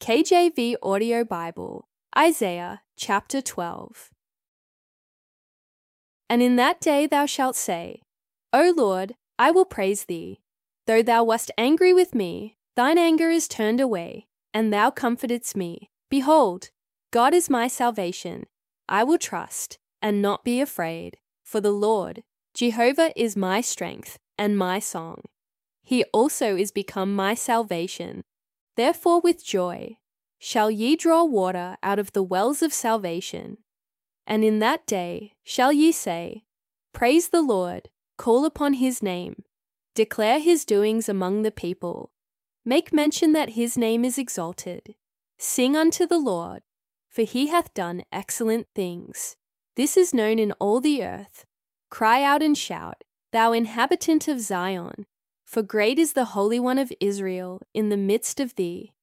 KJV Audio Bible, Isaiah chapter 12. And in that day thou shalt say, O Lord, I will praise thee. Though thou wast angry with me, thine anger is turned away, and thou comfortedst me. Behold, God is my salvation. I will trust, and not be afraid. For the Lord, Jehovah, is my strength and my song. He also is become my salvation. Therefore with joy shall ye draw water out of the wells of salvation. And in that day shall ye say, Praise the Lord, call upon his name, declare his doings among the people. Make mention that his name is exalted. Sing unto the Lord, for he hath done excellent things. This is known in all the earth. Cry out and shout, thou inhabitant of Zion, for great is the Holy One of Israel in the midst of thee.